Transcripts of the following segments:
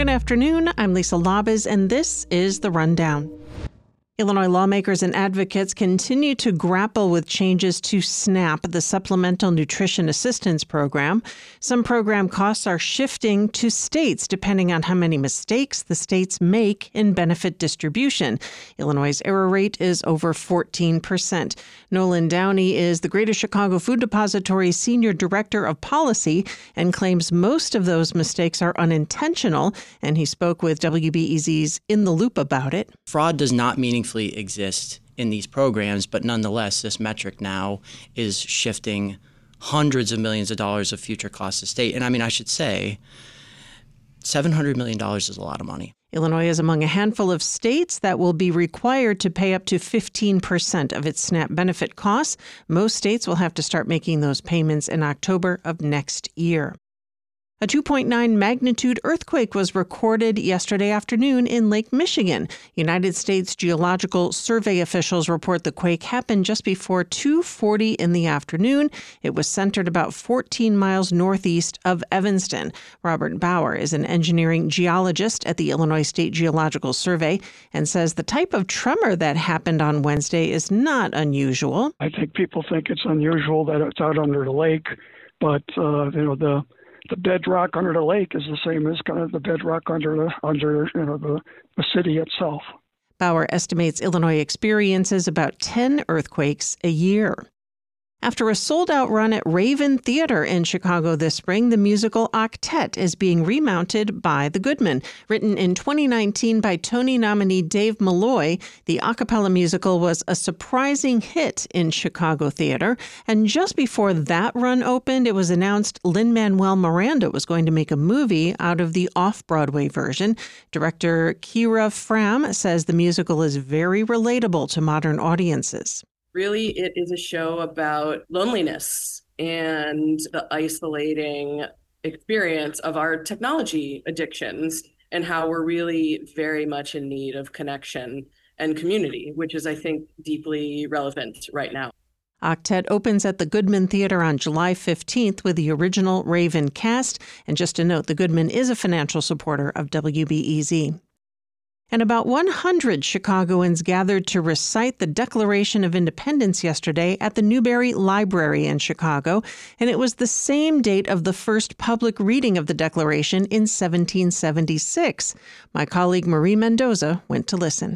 Good afternoon, I'm Lisa Labas, and this is The Rundown. Illinois lawmakers and advocates continue to grapple with changes to SNAP, the Supplemental Nutrition Assistance Program. Some program costs are shifting to states depending on how many mistakes the states make in benefit distribution. Illinois' error rate is over 14%. Nolan Downey is the Greater Chicago Food Depository Senior Director of Policy and claims most of those mistakes are unintentional, and he spoke with WBEZ's In the Loop about it. Fraud does not meaningfully exist in these programs, but nonetheless, this metric now is shifting hundreds of millions of dollars of future costs to state. And I should say, $700 million is a lot of money. Illinois is among a handful of states that will be required to pay up to 15% of its SNAP benefit costs. Most states will have to start making those payments in October of next year. A 2.9 magnitude earthquake was recorded yesterday afternoon in Lake Michigan. United States Geological Survey officials report the quake happened just before 2:40 in the afternoon. It was centered about 14 miles northeast of Evanston. Robert Bauer is an engineering geologist at the Illinois State Geological Survey and says the type of tremor that happened on Wednesday is not unusual. I think people think it's unusual that it's out under the lake, but the bedrock under the lake is the same as kind of the bedrock under the city itself. Bauer estimates Illinois experiences about 10 earthquakes a year. After a sold-out run at Raven Theater in Chicago this spring, the musical Octet is being remounted by the Goodman. Written in 2019 by Tony nominee Dave Malloy, the a cappella musical was a surprising hit in Chicago theater. And just before that run opened, it was announced Lin-Manuel Miranda was going to make a movie out of the off-Broadway version. Director Kira Fram says the musical is very relatable to modern audiences. Really, it is a show about loneliness and the isolating experience of our technology addictions and how we're really very much in need of connection and community, which is, I think, deeply relevant right now. Octet opens at the Goodman Theater on July 15th with the original Raven cast. And just to note, the Goodman is a financial supporter of WBEZ. And about 100 Chicagoans gathered to recite the Declaration of Independence yesterday at the Newberry Library in Chicago, and it was the same date of the first public reading of the Declaration in 1776. My colleague Marie Mendoza went to listen.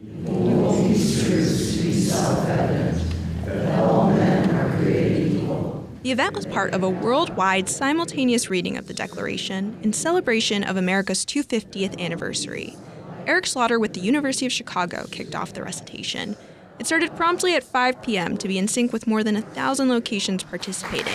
The event was part of a worldwide simultaneous reading of the Declaration in celebration of America's 250th anniversary. Eric Slaughter with the University of Chicago kicked off the recitation. It started promptly at 5 p.m. to be in sync with more than 1,000 locations participating.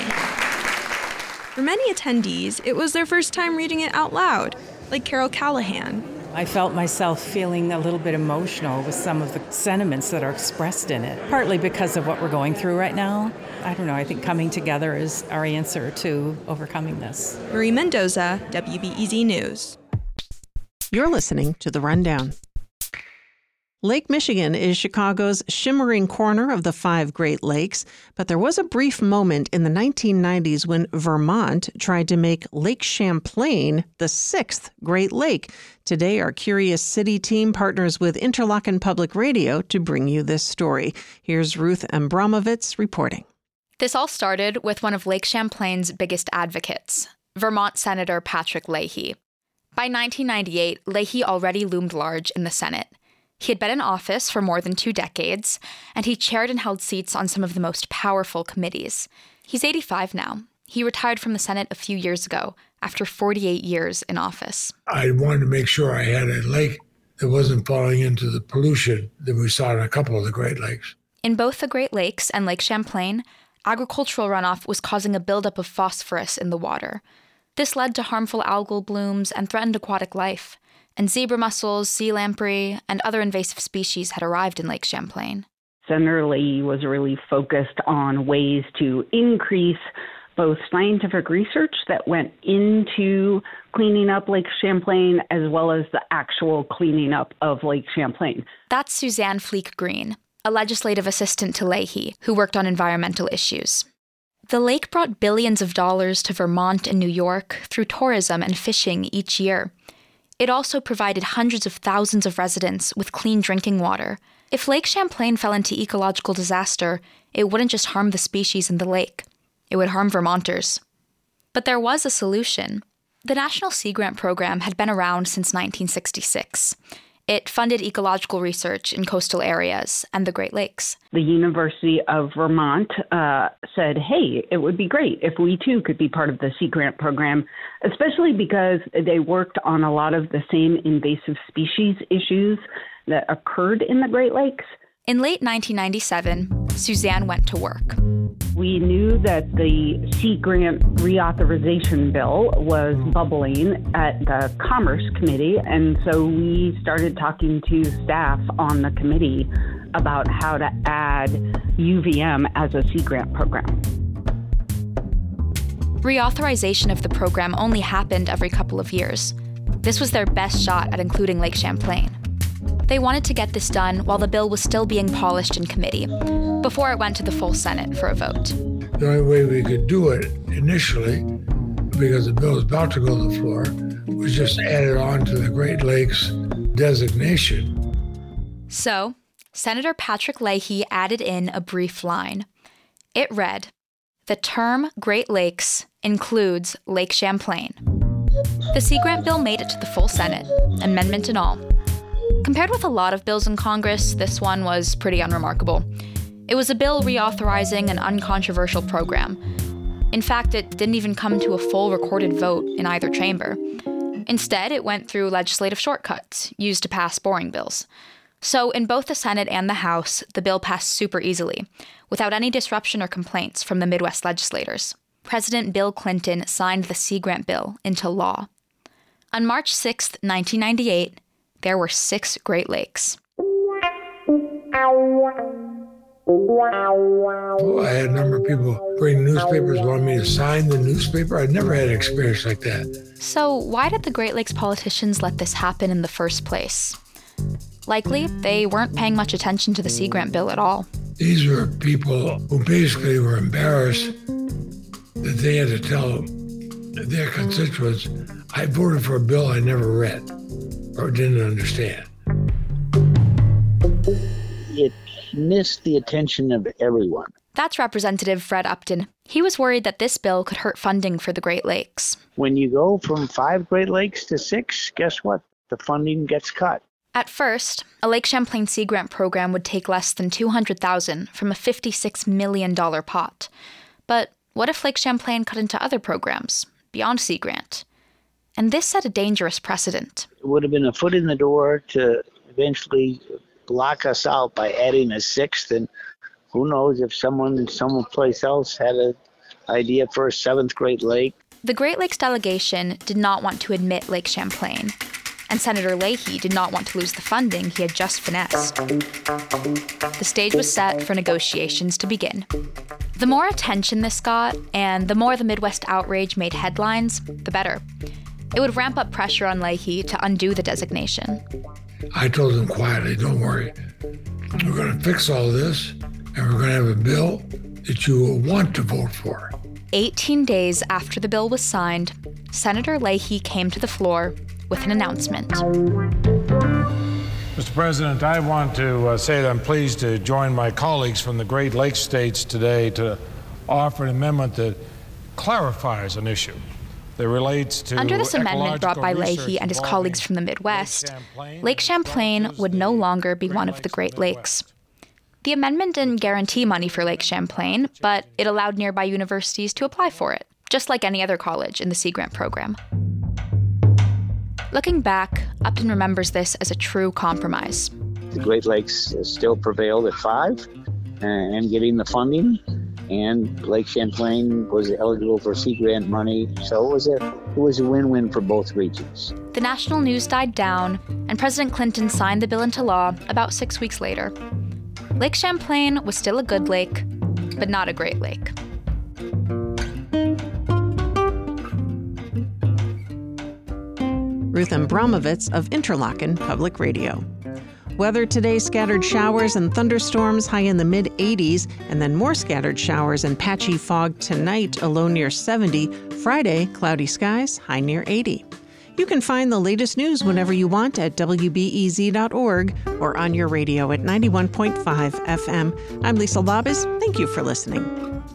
For many attendees, it was their first time reading it out loud, like Carol Callahan. I felt myself feeling a little bit emotional with some of the sentiments that are expressed in it, partly because of what we're going through right now. I don't know, I think coming together is our answer to overcoming this. Marie Mendoza, WBEZ News. You're listening to The Rundown. Lake Michigan is Chicago's shimmering corner of the 5 Great Lakes, but there was a brief moment in the 1990s when Vermont tried to make Lake Champlain the 6th Great Lake. Today, our Curious City team partners with Interlochen Public Radio to bring you this story. Here's Ruth Abramovitz reporting. This all started with one of Lake Champlain's biggest advocates, Vermont Senator Patrick Leahy. By 1998, Leahy already loomed large in the Senate. He had been in office for more than 2 decades, and he chaired and held seats on some of the most powerful committees. He's 85 now. He retired from the Senate a few years ago, after 48 years in office. I wanted to make sure I had a lake that wasn't falling into the pollution that we saw in a couple of the Great Lakes. In both the Great Lakes and Lake Champlain, agricultural runoff was causing a buildup of phosphorus in the water. This led to harmful algal blooms and threatened aquatic life, and zebra mussels, sea lamprey, and other invasive species had arrived in Lake Champlain. Senator Leahy was really focused on ways to increase both scientific research that went into cleaning up Lake Champlain as well as the actual cleaning up of Lake Champlain. That's Suzanne Fleek-Green, a legislative assistant to Leahy who worked on environmental issues. The lake brought billions of dollars to Vermont and New York through tourism and fishing each year. It also provided hundreds of thousands of residents with clean drinking water. If Lake Champlain fell into ecological disaster, it wouldn't just harm the species in the lake. It would harm Vermonters. But there was a solution. The National Sea Grant Program had been around since 1966. It funded ecological research in coastal areas and the Great Lakes. The University of Vermont said, hey, it would be great if we too could be part of the Sea Grant program, especially because they worked on a lot of the same invasive species issues that occurred in the Great Lakes. In late 1997, Suzanne went to work. We knew that the Sea Grant reauthorization bill was bubbling at the Commerce Committee, and so we started talking to staff on the committee about how to add UVM as a Sea Grant program. Reauthorization of the program only happened every couple of years. This was their best shot at including Lake Champlain. They wanted to get this done while the bill was still being polished in committee, before it went to the full Senate for a vote. The only way we could do it initially, because the bill was about to go to the floor, was just add it on to the Great Lakes designation. So, Senator Patrick Leahy added in a brief line. It read, "The term Great Lakes includes Lake Champlain." The Sea Grant bill made it to the full Senate, amendment and all. Compared with a lot of bills in Congress, this one was pretty unremarkable. It was a bill reauthorizing an uncontroversial program. In fact, it didn't even come to a full recorded vote in either chamber. Instead, it went through legislative shortcuts used to pass boring bills. So in both the Senate and the House, the bill passed super easily, without any disruption or complaints from the Midwest legislators. President Bill Clinton signed the Sea Grant bill into law. On March 6, 1998, there were 6 Great Lakes. I had a number of people bring newspapers, wanted me to sign the newspaper. I'd never had an experience like that. So why did the Great Lakes politicians let this happen in the first place? Likely, they weren't paying much attention to the Sea Grant bill at all. These were people who basically were embarrassed that they had to tell their constituents, I voted for a bill I never read or didn't understand. It missed the attention of everyone. That's Representative Fred Upton. He was worried that this bill could hurt funding for the Great Lakes. When you go from 5 Great Lakes to 6, guess what? The funding gets cut. At first, a Lake Champlain Sea Grant program would take less than $200,000 from a $56 million pot. But what if Lake Champlain cut into other programs, beyond Sea Grant? And this set a dangerous precedent. It would have been a foot in the door to eventually block us out by adding a 6th, and who knows if someplace else had an idea for a 7th Great Lake. The Great Lakes delegation did not want to admit Lake Champlain, and Senator Leahy did not want to lose the funding he had just finessed. The stage was set for negotiations to begin. The more attention this got, and the more the Midwest outrage made headlines, the better. It would ramp up pressure on Leahy to undo the designation. I told them quietly, don't worry. We're going to fix all this, and we're going to have a bill that you will want to vote for. 18 days after the bill was signed, Senator Leahy came to the floor with an announcement. Mr. President, I want to say that I'm pleased to join my colleagues from the Great Lakes states today to offer an amendment that clarifies an issue that relates to Under this amendment brought by Leahy and his colleagues from the Midwest, Lake Champlain would no longer be one of the Great Lakes. The amendment didn't guarantee money for Lake Champlain, but it allowed nearby universities to apply for it, just like any other college in the Sea Grant program. Looking back, Upton remembers this as a true compromise. The Great Lakes still prevailed at 5 and getting the funding, and Lake Champlain was eligible for Sea Grant money, so it was a win-win for both regions. The national news died down, and President Clinton signed the bill into law about 6 weeks later. Lake Champlain was still a good lake, but not a Great Lake. Ruth Abramovitz of Interlochen Public Radio. Weather today, scattered showers and thunderstorms, high in the mid-80s, and then more scattered showers and patchy fog tonight, a low near 70. Friday, cloudy skies, high near 80. You can find the latest news whenever you want at WBEZ.org or on your radio at 91.5 FM. I'm Lisa Labus. Thank you for listening.